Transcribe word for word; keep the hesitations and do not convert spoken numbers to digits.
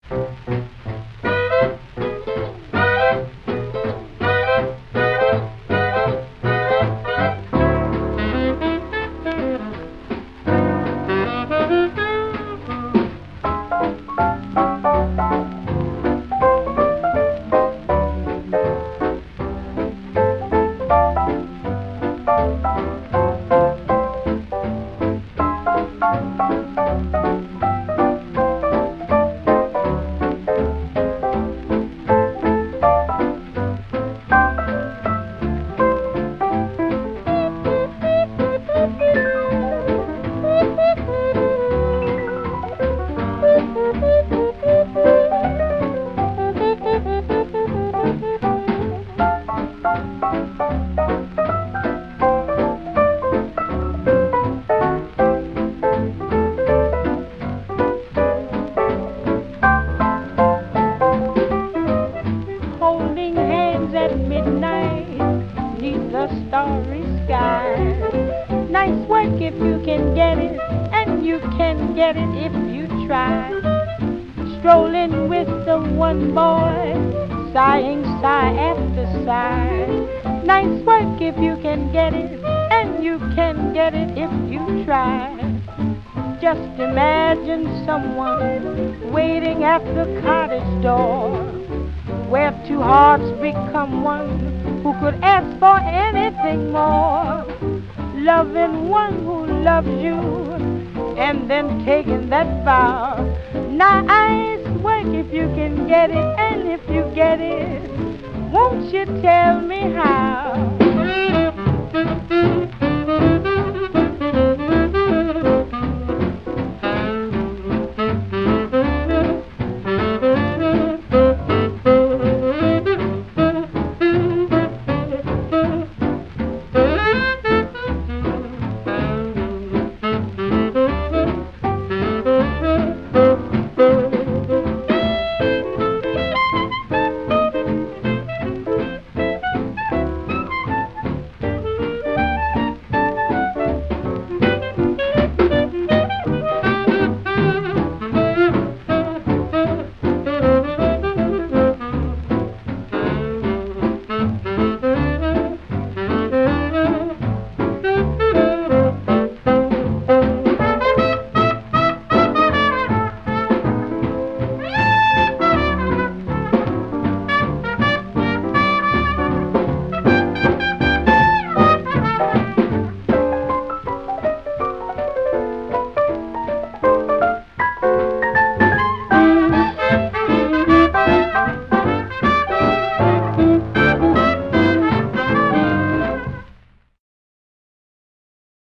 Holding hands at midnight neath the starry sky. Nice work if you can get it, and you can get it if you try. Strolling with the one boy, sighing sigh after sigh. Nice work if you can get it, and you can get it if you try. Just imagine someone waiting at the cottage door, where two hearts become one, who could ask for anything more. Loving one who loves you, and then taking that vow. Nice work if you can get it, and if you get it, won't you tell me how?